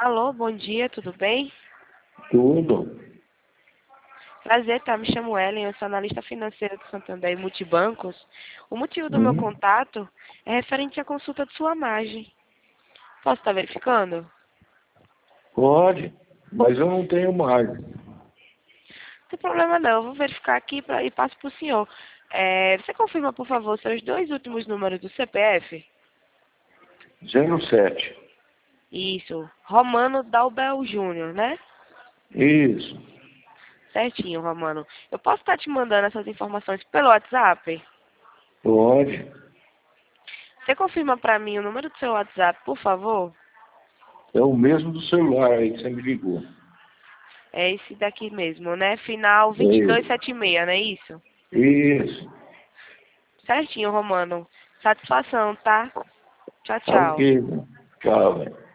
Alô, bom dia, tudo bem? Tudo. Prazer, tá? Me chamo Ellen, eu sou analista financeira do Santander e Multibancos. O motivo do meu Hum, contato é referente à consulta de sua margem. Posso estar verificando? Não pode, mas eu não tenho mais. tem problema não, eu vou verificar aqui e passo para o senhor. Você confirma, por favor, seus dois últimos números do CPF? 07. Isso, Romano Dalbel Júnior, né? Isso. Certinho, Romano. Eu posso estar te mandando essas informações pelo WhatsApp? Pode. Você confirma para mim o número do seu WhatsApp, por favor? É o mesmo do celular aí que você me ligou. É esse daqui mesmo, né? Final É isso. 2276, não é isso? Isso. Certinho, Romano. Satisfação, tá? Tchau, Tá tchau. ok. Tchau, velho.